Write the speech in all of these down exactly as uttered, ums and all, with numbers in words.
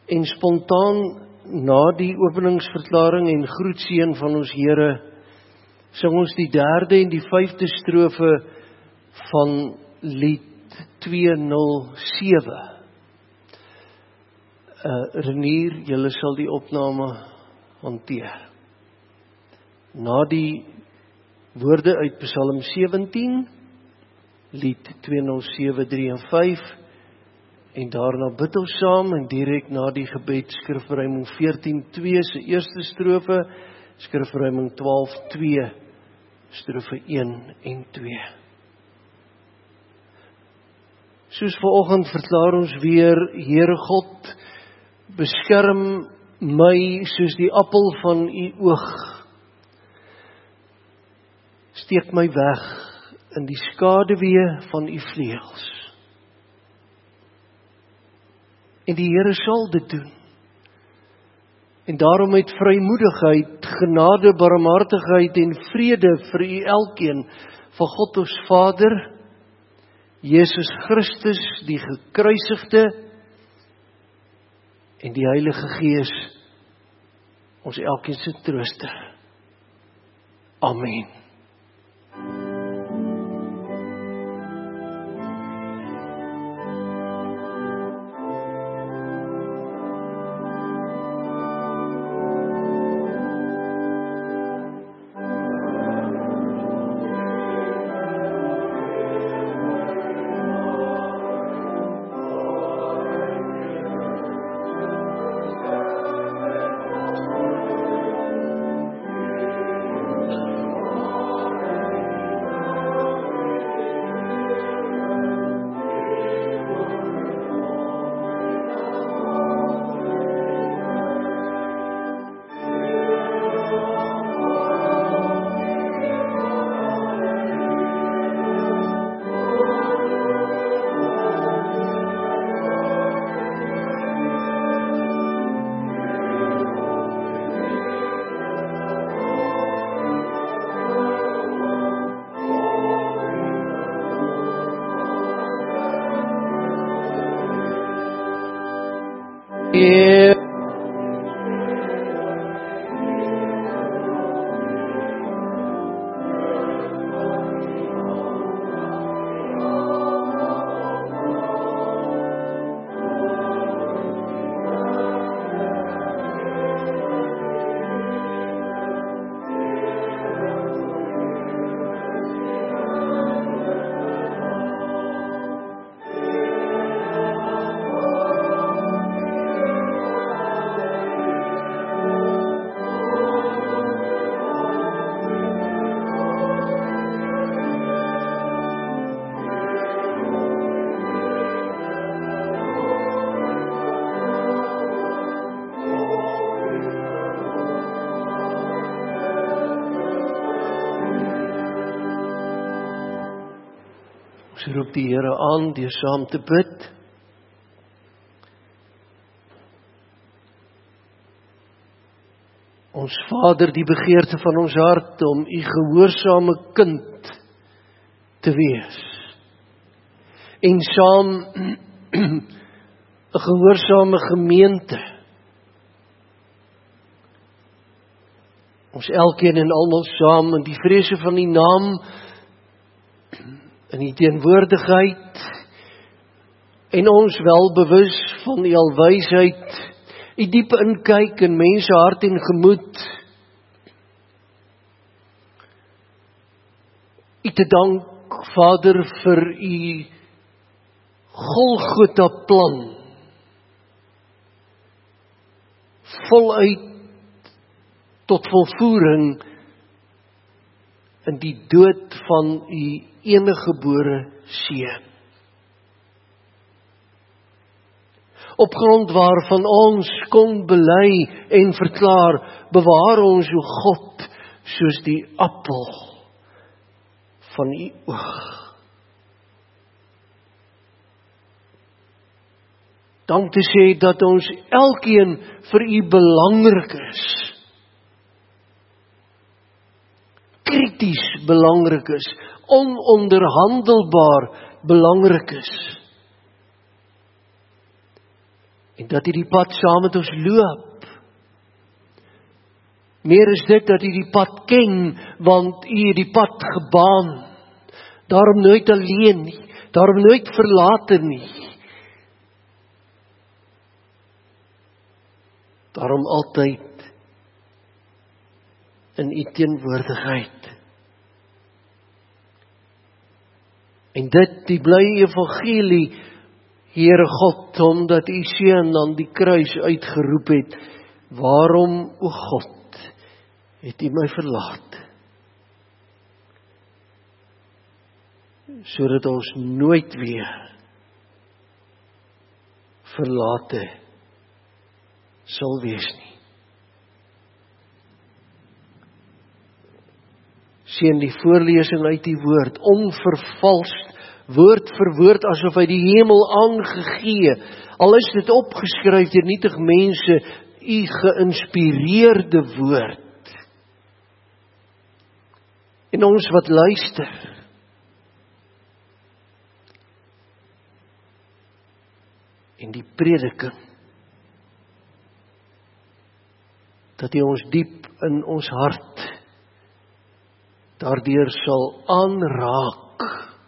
En spontaan na die openingsverklaring en groetseën van ons Here, sing ons die derde en die vyfde strofe van lied tweehonderd sewe. Uh, Renier, julle sal die opname hanteer. Na die woorde uit Psalm sewentien, lied tweehonderd sewe, drie en vyf, en daarna bid ons saam, en direk na die gebed skrifverruiming veertien twee se eerste strofe, skrifverruiming twaalf twee, strofe een en twee. Soos vanoggend verklaar ons weer, Here God, beskerm my soos die appel van u oog. Steek my weg in die skaduwee van u vleuels. En die Here sal dit doen. En daarom met vrymoedigheid, genade, barmhartigheid en vrede vir u elkeen, van God ons Vader, Jesus Christus, die gekruisigde, en die Heilige Gees, ons elkeen se trooster. Amen. Yeah. Ons roep die Here aan deur saam te bid. Ons Vader, die begeerte van ons hart om u gehoorsame kind te wees. En saam 'n gehoorsame gemeente. Ons elkeen en almal saam in die vrese van die naam, in die teenwoordigheid, en ons wel bewus van die alwysheid, die diepe inkyk in mense hart en gemoed, u te dank, Vader, vir u Golgotha plan, voluit tot volvoering in die dood van u eniggebore seun. Op grond waarvan ons kon bely en verklaar, bewaar ons o God, soos die appel van u oog. Dank te sê dat ons elkeen vir u belangrik is. Krities belangrik is, ononderhandelbaar belangrik is. En dat U die pad saam met ons loop. Meer is dit dat U die pad ken, want U het die pad gebaan. Daarom nooit alleen nie, daarom nooit verlate nie. Daarom altyd in U teenwoordigheid. En dit, die blye evangelie, Here God, omdat U Seun aan die kruis uitgeroep het, waarom, o God, het U my verlaat? Sodat ons nooit weer verlate sal wees nie. Seën die voorlesing uit die woord, onvervalst, woord vir woord, asof hy die hemel aangegee, al is dit opgeskryf deur nietig mense, U geïnspireerde woord. En ons wat luister, en die prediking, dat U ons diep in ons hart daardeur sal aanraak,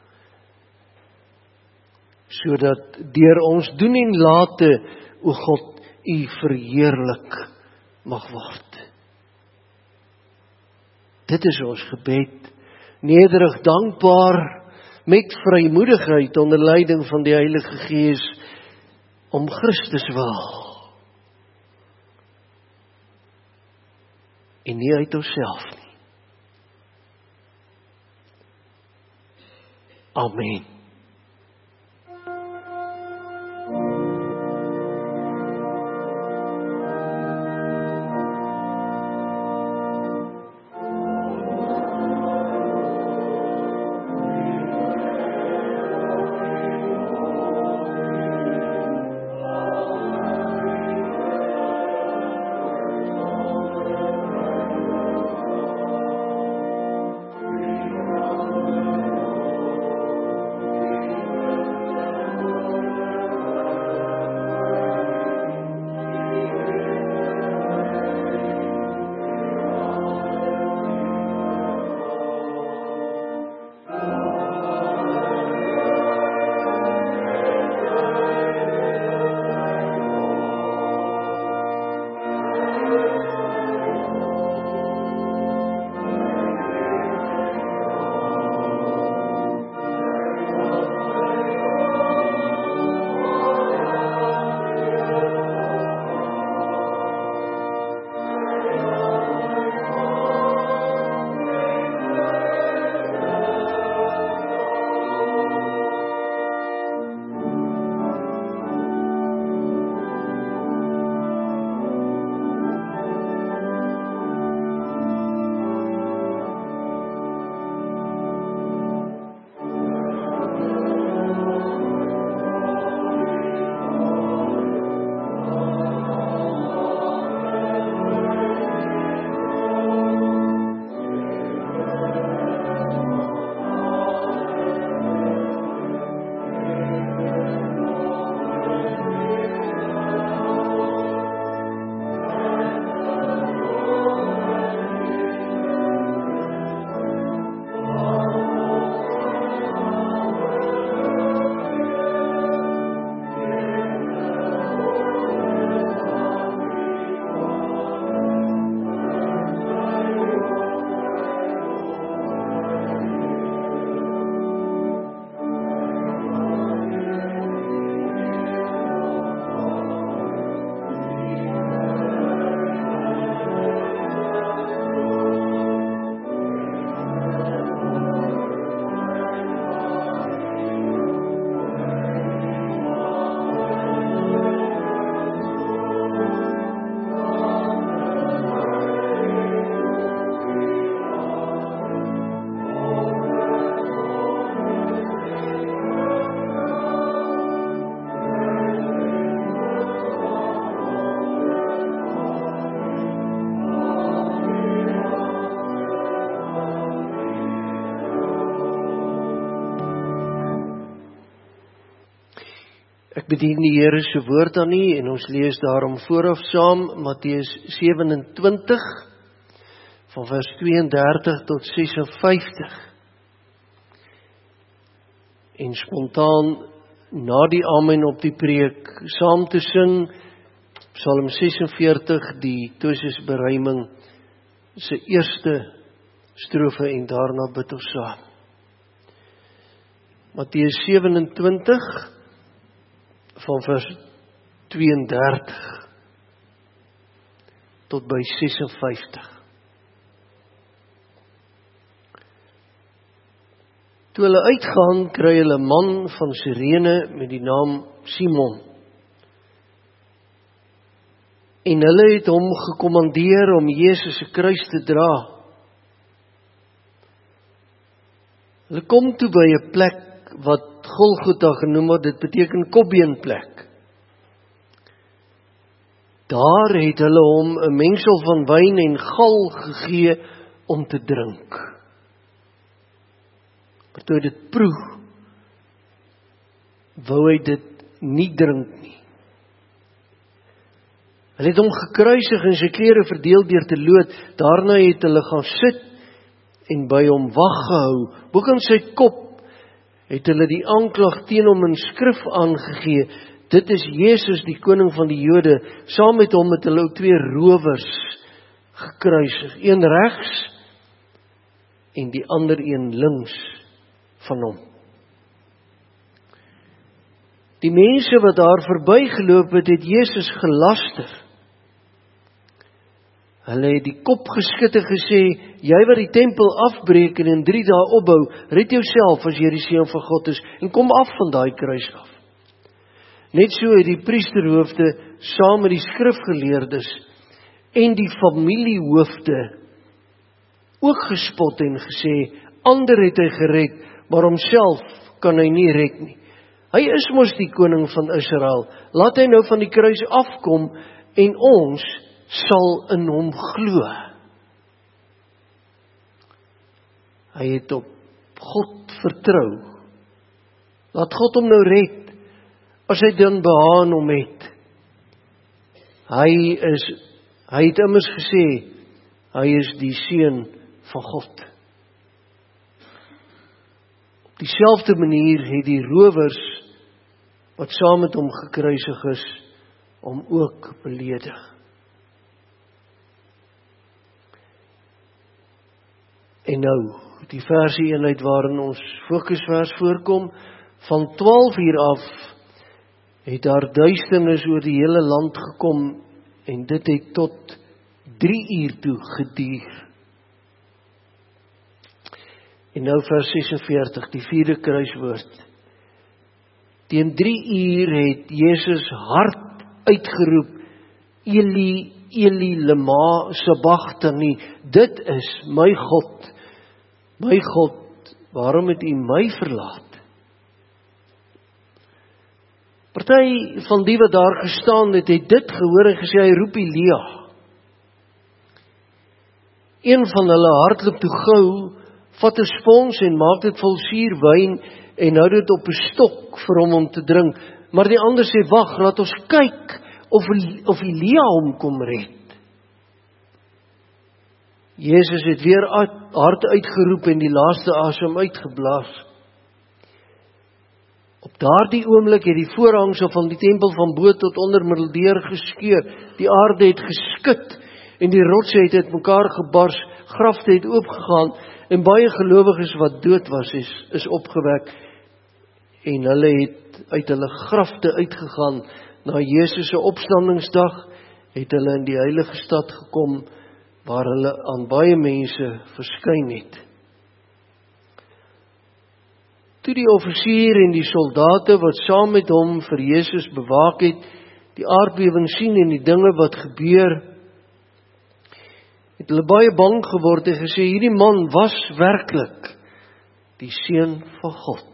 sodat deur ons doen en late, o God, U verheerlik mag word. Dit is ons gebed, nederig, dankbaar, met vrymoedigheid onder leiding van die Heilige Gees, om Christus wil, en nie uit onsself nie. Amen. Ek bedien die Here se woord aan u en ons lees daarom vooraf saam Matteus sewenentwintig van vers tweeëndertig tot ses en vyftig. En spontaan na die amen op die preek saam te sing Psalm sesenveertig, die Tosisberuiming se eerste strofe en daarna bid ons saam. Matteus sewenentwintig van vers tweeëndertig tot by ses en vyftig. Toe hulle uitgaan, kry hulle 'n man van Sirene met die naam Simon. En hulle het hom gekommandeer om Jesus se kruis te dra. Hulle kom toe by 'n plek wat Golgotha genoem word, dit beteken kopbeenplek. Daar het hulle hom 'n mengsel van wyn en gal gegee om te drink. Maar toe hy dit proe, wou hy dit nie drink nie. Hulle het hom gekruisig en sy klere verdeel deur te loot. Daarna het hulle gaan sit en by hom wag gehou. Boekant sy kop het hulle die aanklag teen hom in skrif aangegee. Dit is Jesus, die koning van die Jode. Saam met hom het hulle ook twee rowers gekruisig. Een regs en die ander een links van hom. Die mense wat daar verbygeloop het, het Jesus gelaster. Hulle het die kop geskud en gesê, jy wat die tempel afbreek en in drie dae opbou, red jouself as jy die seun van God is, en kom af van daai kruis af. Net so het die priesterhoofde saam met die skrifgeleerdes en die familiehoofde ook gespot en gesê, ander het hy gered, maar homself kan hy nie red nie. Hy is mos die koning van Israel, laat hy nou van die kruis afkom en ons sal in hom glo. Hy het op God vertrou. Laat God hom nou red, as hy dan behaan hom het. Hy is, hy het immers gesê, hy is die seun van God. Op dieselfde manier het die rowers, wat saam met hom gekruisig is, hom ook beledig. En nou, die versie eenheid waarin ons fokusvers voorkom, van twaalf uur af, het daar duisternis oor die hele land gekom, en dit het tot drie uur toe geduur. En nou vers sesenveertig, die vierde kruiswoord. Teen drie uur het Jesus hard uitgeroep, Eli, Eli, lema sabachthani, dit is my God, my God, waarom het U my verlaat? Party van die wat daar gestaan het, het dit gehoor en gesê, hy roep Elia. Een van hulle hardloop toe gou, vat 'n spons en maak dit vol suurwyn en hou dit op 'n stok vir hom om te drink. Maar die ander sê, wag, laat ons kyk of, of Elia hom kom red. Jesus het weer hard uitgeroep en die laaste asem uitgeblaas. Op daardie oomblik het die voorhangsel van die tempel van bo tot onder middeldeur geskeur. Die aarde het geskit en die rotse het uit mekaar gebars, grafte het oopgegaan en baie gelowiges wat dood was is, is opgewek en hulle het uit hulle grafte uitgegaan. Na Jesus se opstandingsdag het hulle in die heilige stad gekom waar hulle aan baie mense verskyn het. Toe die offisier en die soldate wat saam met hom vir Jesus bewaak het, die aardbewing sien en die dinge wat gebeur, het hulle baie bang geword en gesê, hierdie man was werklik die seun van God.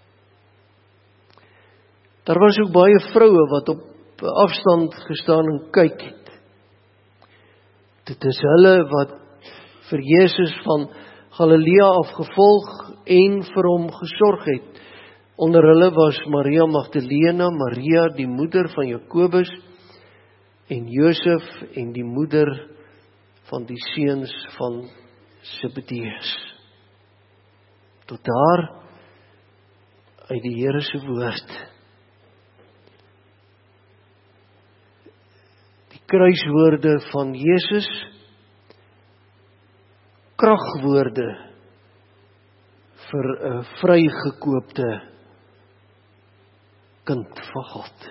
Daar was ook baie vroue wat op afstand gestaan en kyk het. Dit is hulle wat vir Jesus van Galilea af gevolg en vir hom gesorg het. Onder hulle was Maria Magdalena, Maria die moeder van Jakobus en Josef en die moeder van die seuns van Zebedeus. Tot daar uit die Here se woord. Die kruiswoorde van Jesus, kragwoorde vir 'n vrygekoopte kind van God.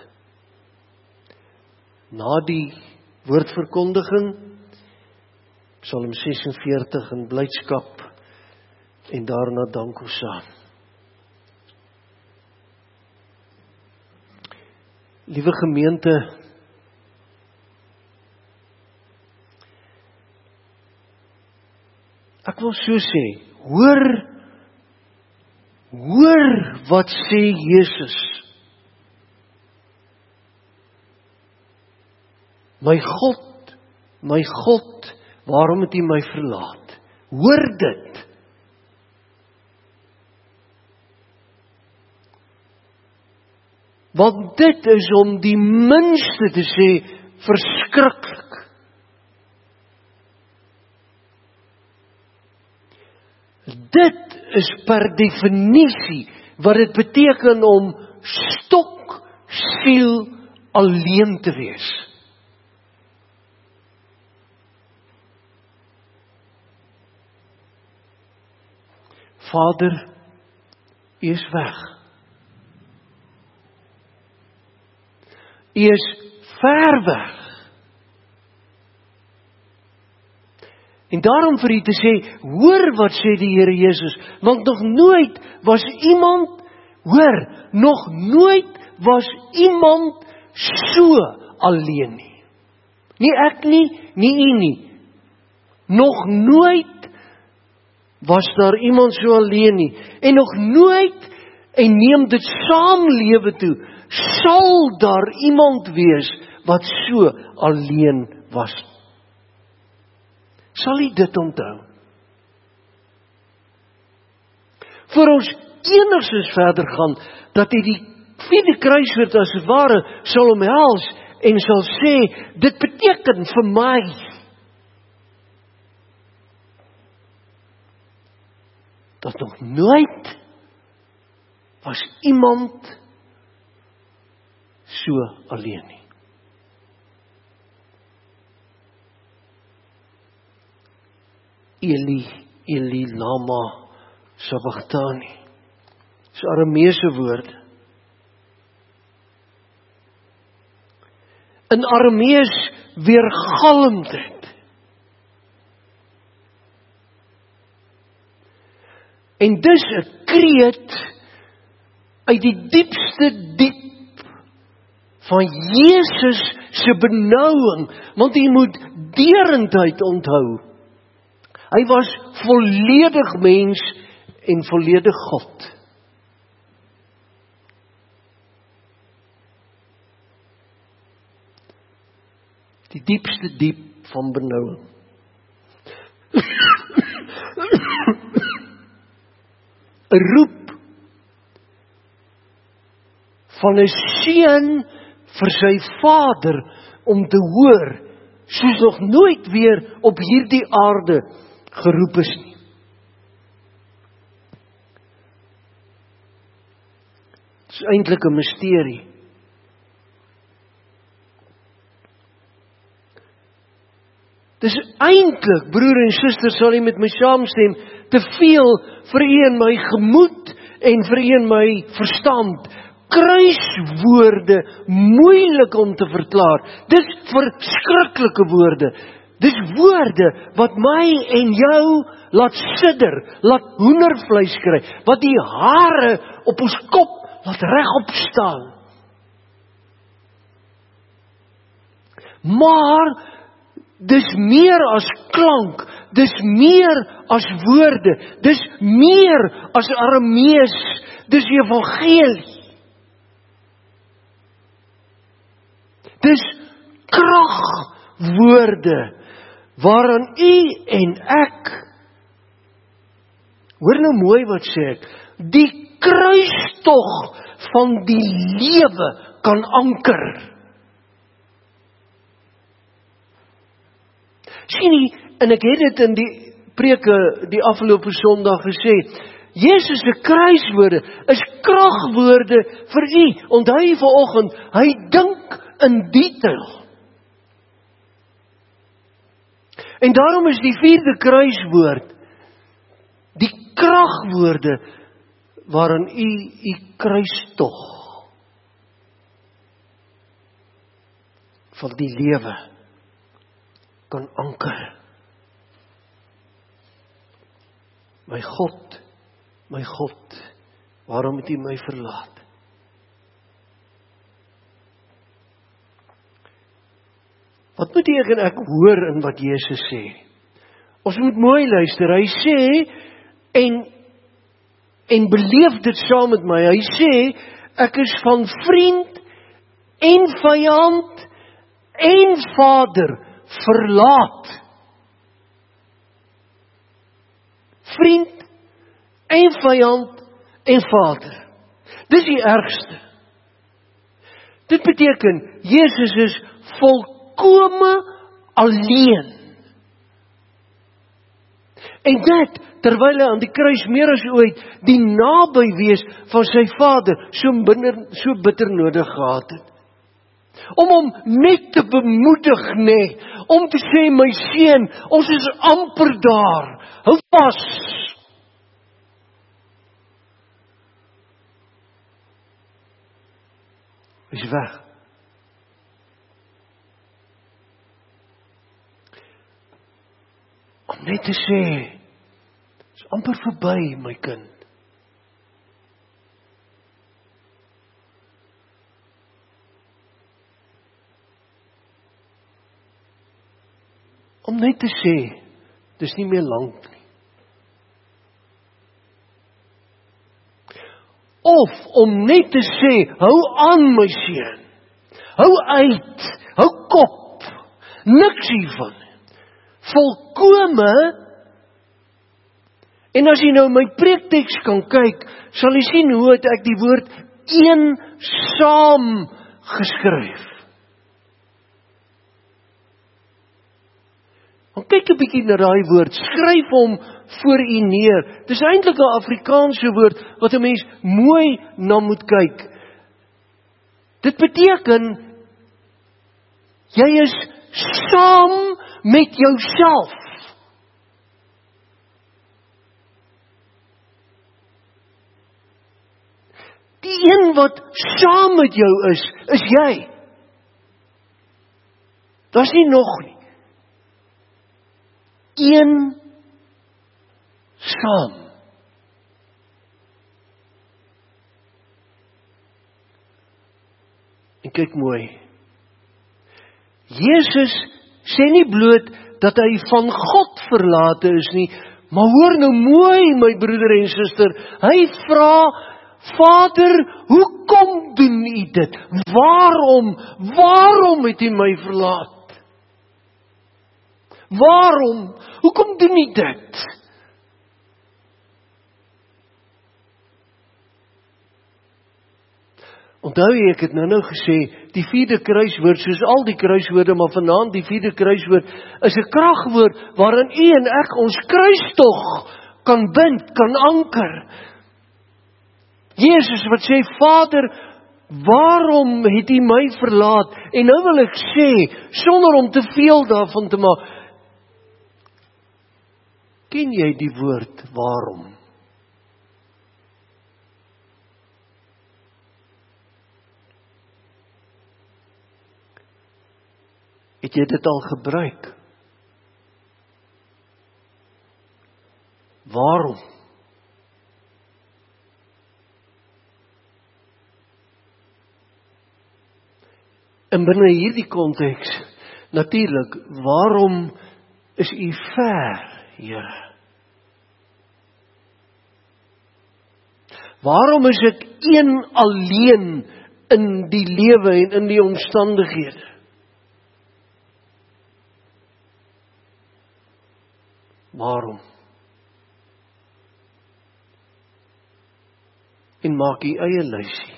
Na die woordverkondiging, Psalm ses en veertig in blydskap en daarna dank ons saam. Liewe gemeente, ek wil so sê, hoor, hoor wat sê Jesus. My God, my God, waarom het U my verlaat? Hoor dit. Want dit is om die minste te sê, verskriklik. Dit is per definisie wat dit beteken om stok siel alleen te wees. Vader, U is weg. U is ver weg. En daarom vir U te sê, hoor wat sê die Here Jesus, want nog nooit was iemand, hoor, nog nooit was iemand so alleen nie. Nie ek nie, nie U nie. Nog nooit was daar iemand so alleen nie, en nog nooit, en neem dit saamlewe toe, sal daar iemand wees, wat so alleen was. Sal U dit onthou? Voor ons enigstens verder gaan, dat hy die vierde kruiswoord as het ware, sal omhels, en sal sê, dit beteken vir my, dat nog nooit was iemand so alleen nie. Eli, Eli lama sabachthani. Dis Arameese woord. In Aramees weergalm dit. En dis 'n kreet uit die diepste diep van Jesus se benouing, want jy moet deurendheid onthou. Hy was volledig mens en volledig God. Die diepste diep van benouing. 'n roep van 'n seun vir sy vader om te hoor, soos nog nooit weer op hierdie aarde geroep is nie. Dit is eintlik 'n misterie. Dis eintlik, broer en suster, sal jy met my saamstem, te veel vir u in my gemoed en vir u in my verstand. Kruiswoorde, moeilik om te verklaar. Dis verskriklike woorde. Dis woorde wat my en jou laat sidder, laat hoendervleis kry, wat die hare op ons kop laat regop staan. Maar dis meer as klank, dis meer as woorde, dis meer as Aramees, dis evangelie. Dis kragwoorde waaraan u en ek, hoor nou mooi wat sê ek, die kruistog van die lewe kan anker. Sien nie, en ek het dit in die preke die afgelope Sondag gesê, Jesus se kruiswoorde is kragwoorde vir u. Onthou jy vanoggend, hy dink in detail. En daarom is die vierde kruiswoord die kragwoorde waarin u u kruistog van die lewe kan anker. My God, my God, waarom het U my verlaat? Wat moet ek en ek hoor in wat Jesus sê? Ons moet mooi luister. Hy sê, en, en beleef dit saam met my, hy sê, ek is van vriend en vyand en Vader verlaat. Vriend en vyand en Vader. Dis die ergste. Dit beteken, Jesus is volkome alleen. En dit, terwyl hy aan die kruis meer as ooit die naby wees van sy Vader so bitter, so bitter nodig gehad het. Om hom net te bemoedig, nee, om te sê, my seun, ons is amper daar, hou vas. Hy is weg. Om net te sê, is amper verby, my kind. Om net te sê, dis nie meer lank nie. Of om net te sê, hou aan my seun, hou uit, hou kop, niks hiervan. Volkome, en as jy nou my preekteks kan kyk, sal jy sien hoe het ek die woord eensaam geskryf. Kyk 'n bietjie na daai woord, skryf hom voor u neer. Dis eintlik 'n Afrikaanse woord wat 'n mens mooi na moet kyk. Dit beteken jy is saam met jouself. Die een wat saam met jou is, is jy. Daar's nie nog nie. Een saam. En kyk mooi. Jesus sê nie bloot dat hy van God verlate is nie, maar hoor nou mooi, my broeder en suster, hy vra, Vader, hoekom doen U dit? Waarom, waarom het U my verlaat? Waarom? Hoekom doen U dit? Onthou jy, ek het nou nou gesê, die vierde kruiswoord, soos al die kruiswoorde, maar vanaand die vierde kruiswoord, is 'n kragwoord, waarin U en ek ons kruistog kan bind, kan anker. Jesus wat sê, Vader, waarom het U my verlaat? En nou wil ek sê, sonder om te veel daarvan te maak, ken jy die woord waarom? Het jy dit al gebruik? Waarom? En binne hierdie konteks, natuurlik, waarom is U ver, Here? Waarom is ek een alleen in die lewe en in die omstandighede? Waarom? en maak die eie lysie.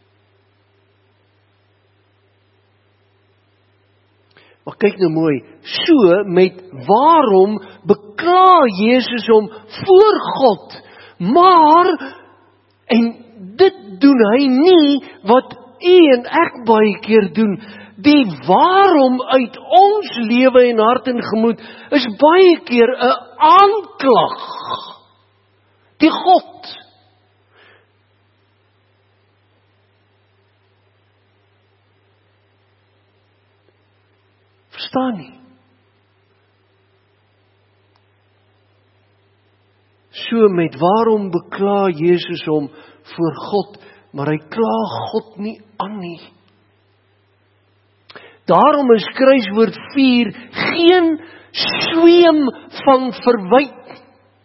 Maar kyk nou mooi, so met waarom bekla Jesus hom voor God, maar, en dit doen hy nie, wat u en ek baie keer doen, die waarom uit ons lewe en hart en gemoed, is baie keer 'n aanklag, die God. Verstaan nie? So met waarom bekla Jesus hom voor God, maar hy kla God nie aan nie. Daarom is kruiswoord vier geen sweem van verwyt.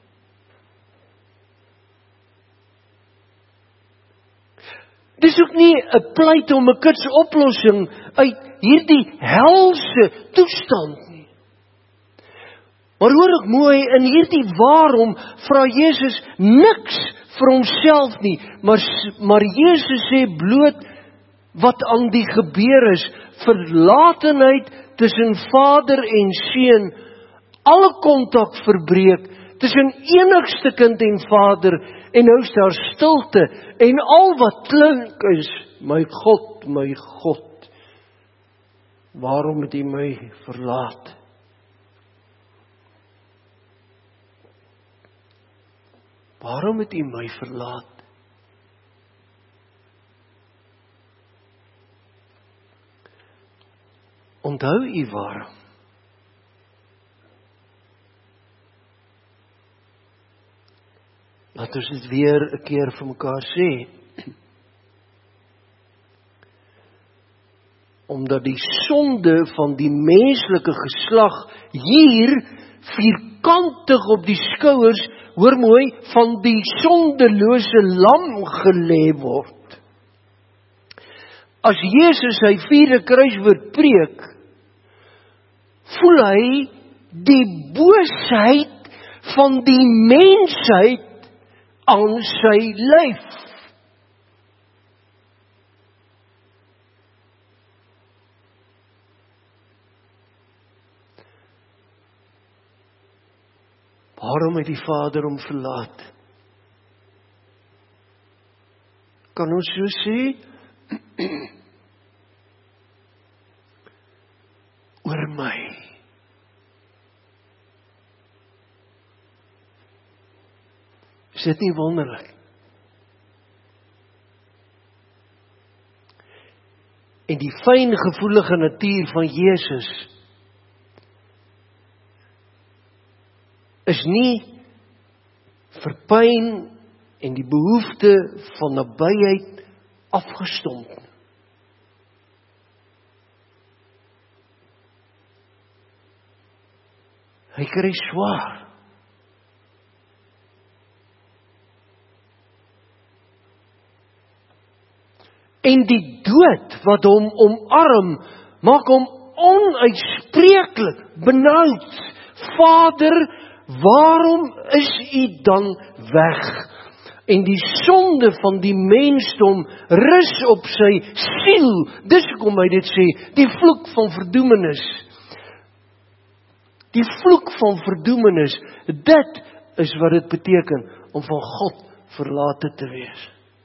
Dis ook nie 'n pleit om 'n kits oplossing uit hierdie helse toestand nie. Maar hoor ek mooi, in hierdie waarom vra Jesus niks vir homself nie, maar, maar Jesus sê bloot wat aan die gebeur is, verlatenheid tussen vader en seun, alle kontak verbreek, tussen enigste kind en vader, en nou is daar stilte, en al wat klink is, my God, my God, waarom het U my verlaat? Waarom het U my verlaat? Onthou U waarom? Laat ons dit weer 'n keer vir mekaar sê. Omdat die sonde van die menslike geslag hier vierkantig op die skouers, hoor mooi, van die sondelose lam gelê word. As Jesus sy vierde kruiswoord preek, voel hy die boosheid van die mensheid aan sy lyf. Waarom het die Vader hom verlaat? Kan ons so sê? Oor my. Is dit nie wonderlik? En die fyngevoelige natuur van Jesus is nie vir pyn en die behoefte van nabyheid afgestomp. Hy kry swaar. En die dood wat hom omarm, maak hom onuitspreeklik benoud. Vader, waarom is U dan weg? En die sonde van die mensdom rus op sy siel. Dis hoekom hy dit sê, die vloek van verdoemenis. Die vloek van verdoemenis, dit is wat dit beteken om van God verlate te wees.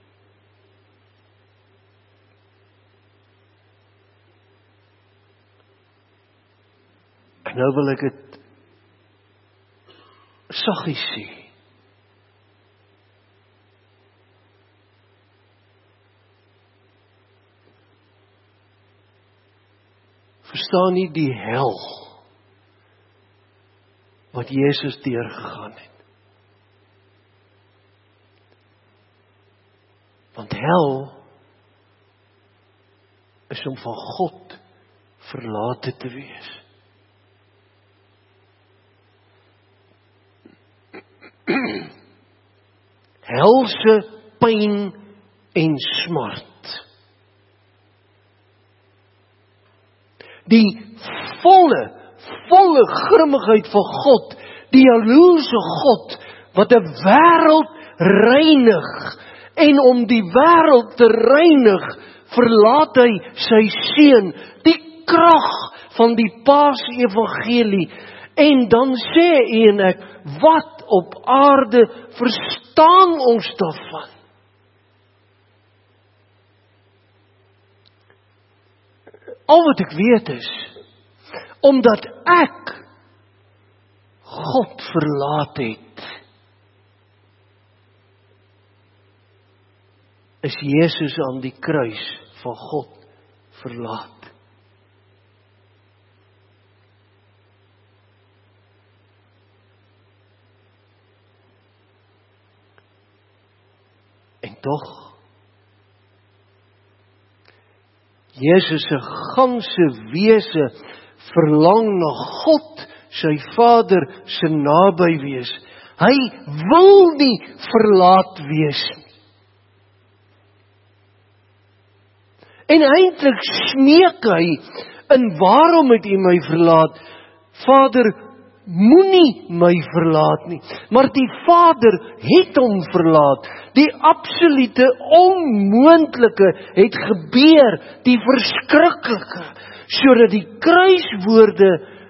En nou wil ek het saggies sê. Verstaan nie die hel wat Jesus deurgegaan het. Want hel is om van God verlate te wees. Helse pyn en smart. Die volle, volle grimmigheid van God, die jaloerse God, wat 'n wêreld reinig En om die wêreld te reinig, verlaat hy sy seun, die krag van die Paasevangelie. En dan sê u en ek, wat op aarde verstaan ons daarvan? Al wat ek weet is, omdat ek God verlaat het, is Jesus aan die kruis van God verlaat. En tog, Jesus se ganse wese verlang na God, sy Vader se naby wees. Hy wil nie verlaat wees nie. En eintlik smeek hy, en waarom het u my verlaat? Vader, moenie my verlaat nie. Maar die Vader het hom verlaat. Die absolute onmoontlike het gebeur, die verskriklike, sodat die kruiswoorde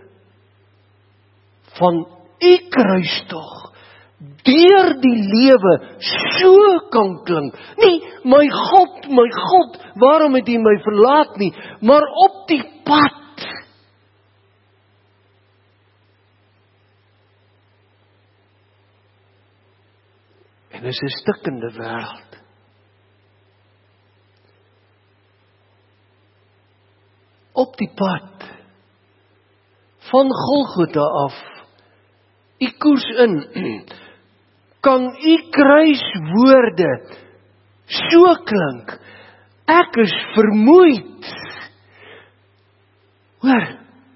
van u kruistog deur die lewe so kan klink. Nie, my God, my God, waarom het u my verlaat nie, maar op die pad. En dit is 'n stikkende wêreld. Op die pad van Golgotha af, u koers in, kan u kruiswoorde so klink, ek is vermoeid. Hoor,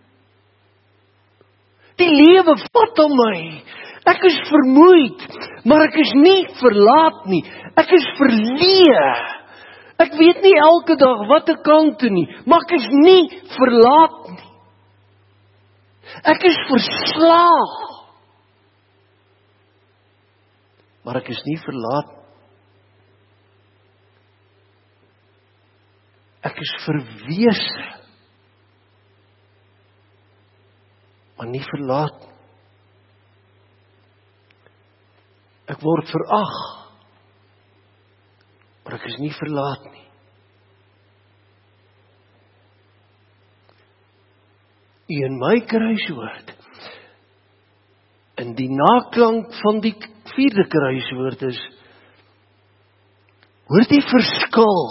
die lewe vat om my, ek is vermoeid, maar ek is nie verlaat nie, ek is verleë. Ek weet nie elke dag wat ek kan toe nie, maar ek is nie verlaat nie. Ek is verslaag, maar ek is nie verlaat. Ek is verwese, maar nie verlaat. Ek word verag, maar ek is nie verlaat nie. U en my kruiswoord, in die naklank van die vierde kruiswoord is, hoor die verskil.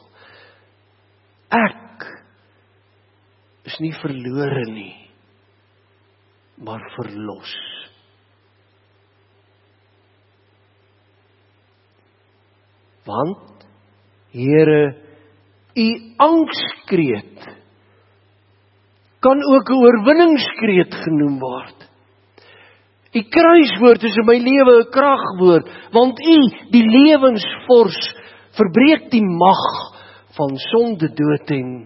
Ek is nie verlore nie, maar verlos. Want, Here, u angskreet kan ook 'n oorwinningskreet genoem word. U kruiswoord is in my lewe 'n kragwoord, want u, die lewensvors, verbreek die mag van sonde, dood en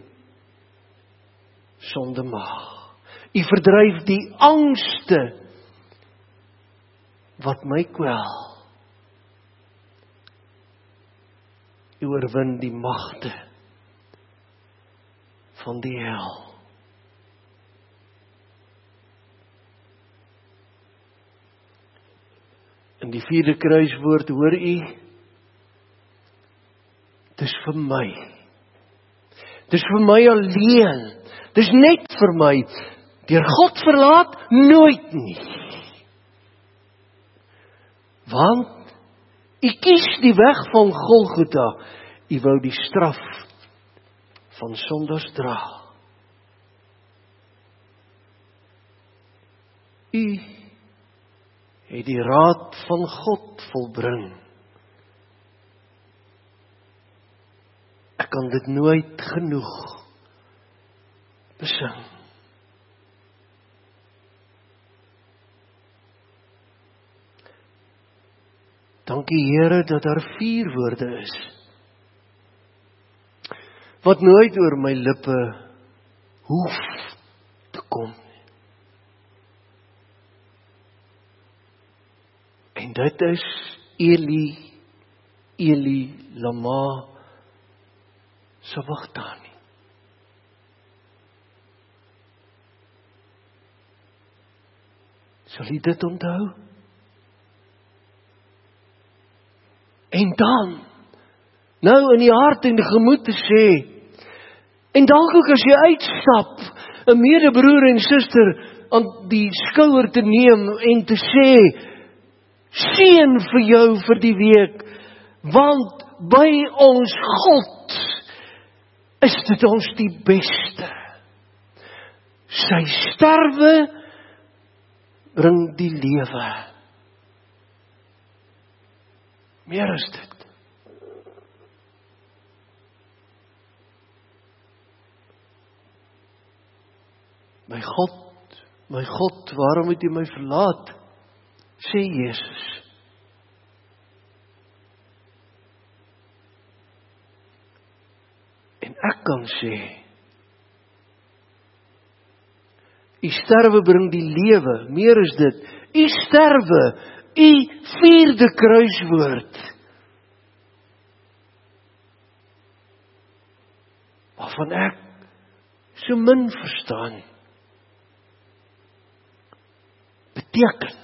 sondemag. U verdryf die angste wat my kwel. U oorwin die magte van die hel. In die vierde kruiswoord hoor u, dis vir my. Dis vir my alleen. Dis net vir my. Deur God verlaat, nooit nie. Want u kies die weg van Golgotha. U wou die straf van sondaars dra. U het die raad van God volbring. Ek kan dit nooit genoeg besing. Dankie Here dat daar vier woorde is, wat nooit oor my lippe hoef te kom. En dit is Eli, Eli lama sabachthani. Sal jy dit onthou? En dan, nou in die hart en die gemoed te sê, en dalk ook as jy uitstap, 'n medebroer en suster aan die skouer te neem en te sê, seën vir jou vir die week, want by ons God is dit ons die beste. Sy sterwe bring die lewe. Meer is dit. My God, my God, waarom het U my verlaat? Sê Jesus. En ek kan sê, U sterwe bring die lewe, meer is dit, U sterwe, U vierde kruiswoord, waarvan ek so min verstaan, beteken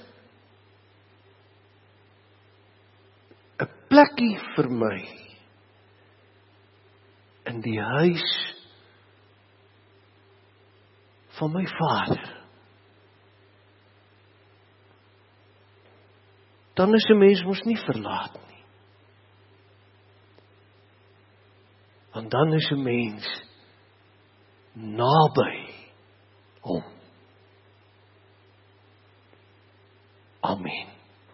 'n plekkie vir my in die huis van my Vader. Dan is 'n mens mos nie verlaat nie. Want dan is 'n mens naby hom. Amen.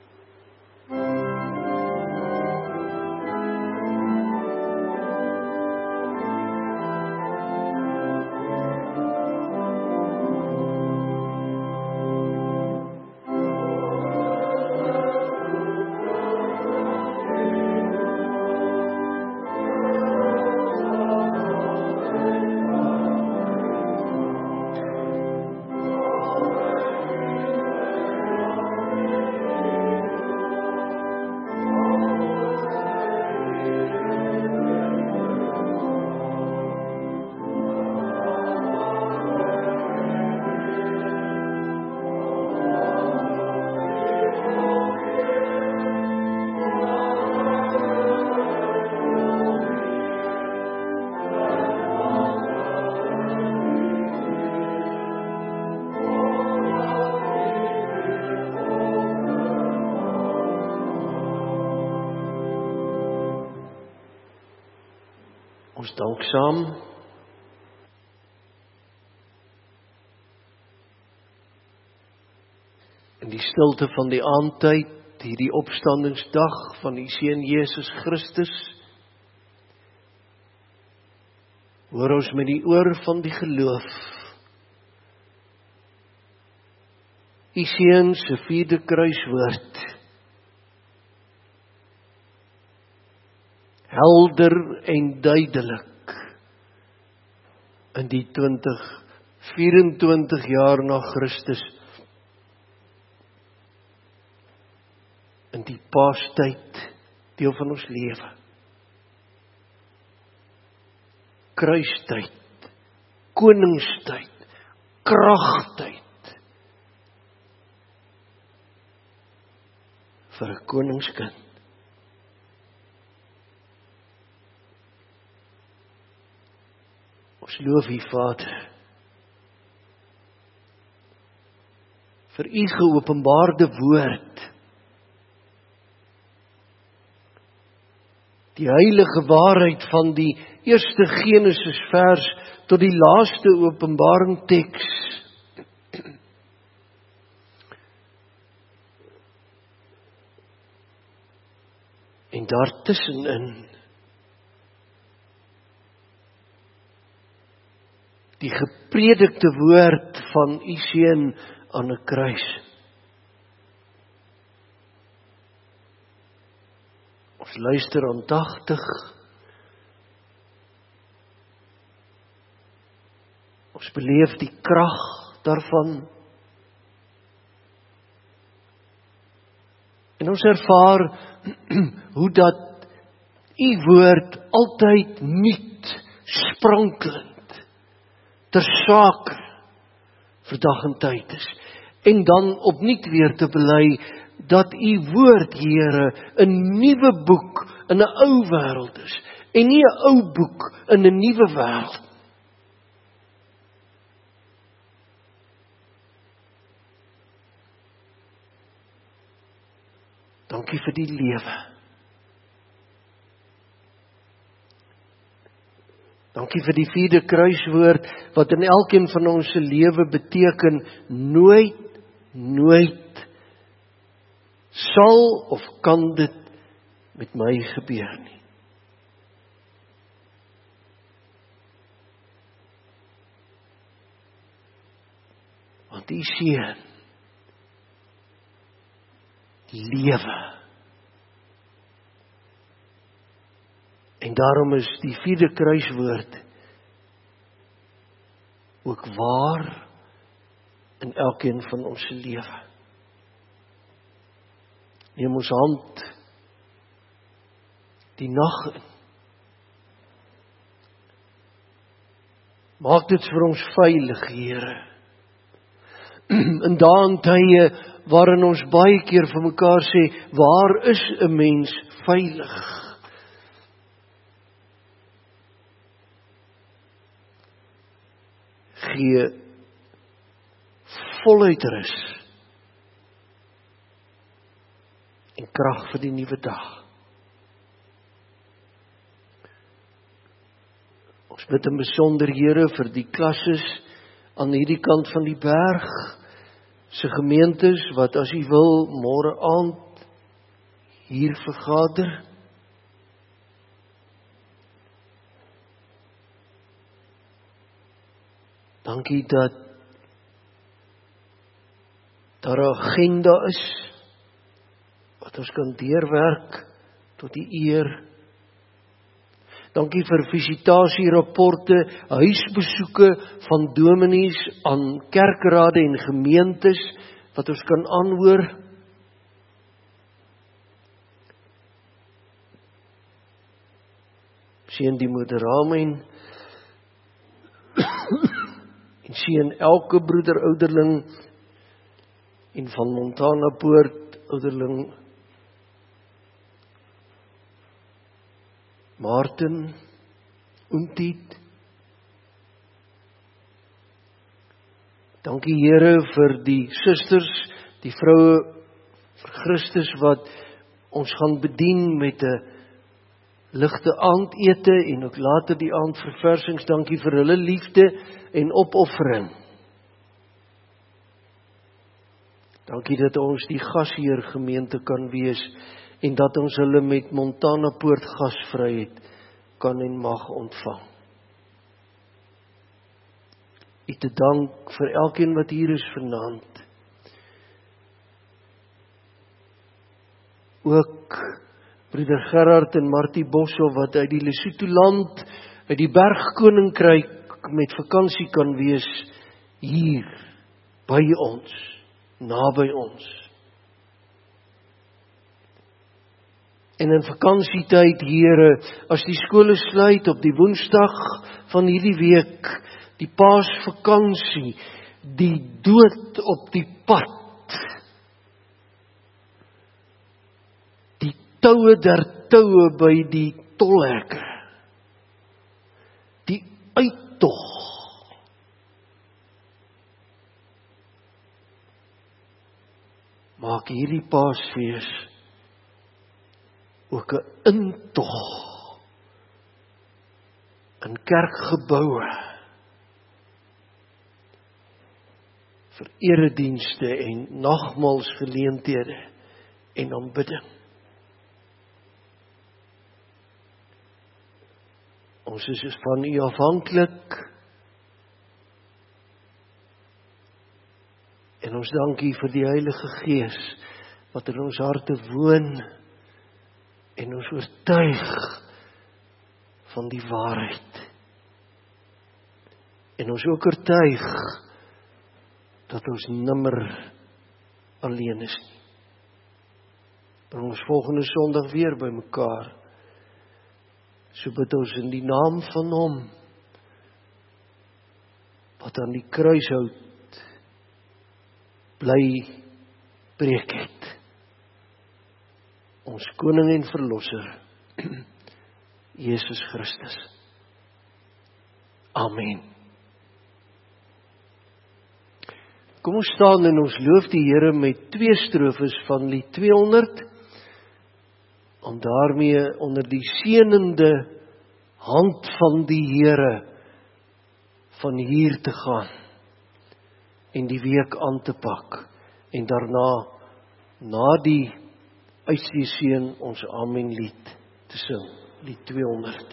Ons dank saam. In die stilte van die aandtyd, hierdie opstandingsdag van die Seun Jesus Christus, hoor ons met die oor van die geloof U Seun se vierde kruiswoord, helder en duidelik in die twintig vyf-en-twintig jaar na Christus, in die Paastyd, deel van ons lewe, kruistyd, koningstyd, kragtyd, vir 'n koningskind. Ons loof U, Vader, vir U geopenbaarde woord, die heilige waarheid van die eerste Genesis vers tot die laaste Openbaring teks. En daartussenin die gepredikte woord van U Seun aan 'n kruis. Ons luister aandagtig. Ons beleef die krag daarvan. En ons ervaar hoe dat U woord altyd nuut, sprankelend, ter sake vir dag en tyd is. En dan opnuut weer te bely dat U woord, Here, 'n nuwe boek in 'n ou wêreld is en nie 'n ou boek in 'n nuwe wêreld. Dankie vir die lewe. Dankie vir die vierde kruiswoord wat in elkeen van ons se lewe beteken nooit, nooit sal of kan dit met my gebeur nie. Want U seun lewe. En daarom is die vierde kruiswoord ook waar in elkeen van ons se lewe. Neem ons hand die nag in. Maak dit vir ons veilig, Here. In daai tye waarin ons baie keer vir mekaar sê, waar is 'n mens veilig? Gee voluit rus en krag vir die nuwe dag. Ons bid in besonder, Here, vir die klasses aan hierdie kant van die berg, se gemeentes wat as U wil môre aand hier vergader. Dankie dat daar 'n agenda is wat ons kan deurwerk tot die eer. Dankie vir visitasierapporte, huisbesoeke van dominees aan kerkrade en gemeentes wat ons kan aanhoor. Seën die moeder Amen. En seën elke broeder ouderling en van Montana Poort ouderling Martin, Oentiet. Dankie Here vir die susters, die vroue vir Christus wat ons gaan bedien met 'n ligte aandete en ook later die aandverversings. Dankie vir hulle liefde en opoffering. Dankie dat ons die gasheer gemeente kan wees en dat ons hulle met Montana Poort gasvryheid kan en mag ontvang. U te dank vir elkeen wat hier is vanaand. Ook broeder Gerard en Martie Boshoff wat uit die Lesotho land, uit die Bergkoninkryk met vakansie kan wees hier by ons, naby ons. En in vakansietyd, Here, as die skole sluit op die Woensdag van hierdie week, die Paasvakansie, die dood op die pad, die toue der toue by die tolhekke, die uittog, maak hierdie Paasfees ook 'n intog in kerkgeboue vir eredienste en nagmaalsgeleenthede en aanbidding. Ons is van U afhanklik en ons dank U vir die Heilige Gees wat in ons harte woon en ons oortuig van die waarheid. En ons ook oortuig dat ons nimmer alleen is nie. Bring ons volgende Sondag weer by mekaar So bid ons in die naam van hom, wat aan die kruishout bly breek het. Ons koning en verlosser, Jesus Christus. Amen. Kom ons staan en ons loof die Here met twee strofes van lied tweehonderd, om daarmee onder die seënende hand van die Here van hier te gaan en die week aan te pak en daarna na die uitseën ons Amen lied te sing, lied tweehonderd.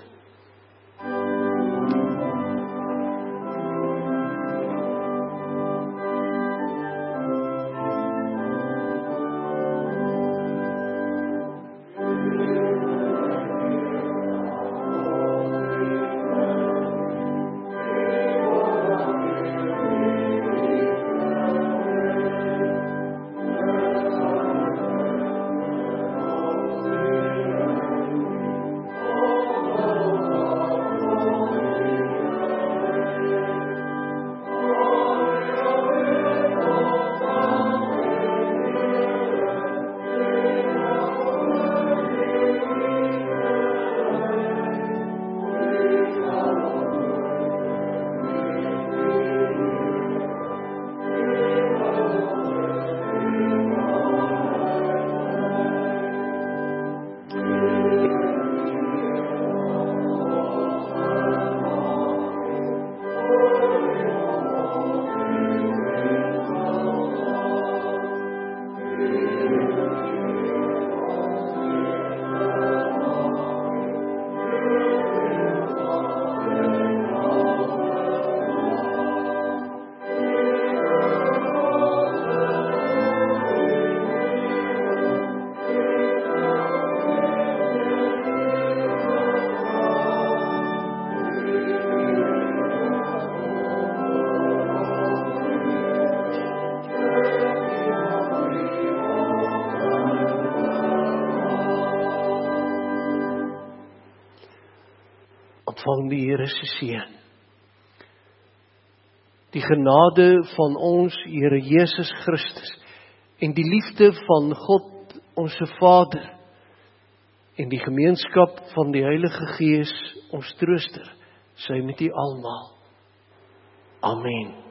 Ontvang die Here se seën. Die genade van ons Here Jesus Christus en die liefde van God ons Vader en die gemeenskap van die Heilige Gees ons Trooster, sy met u almal. Amen.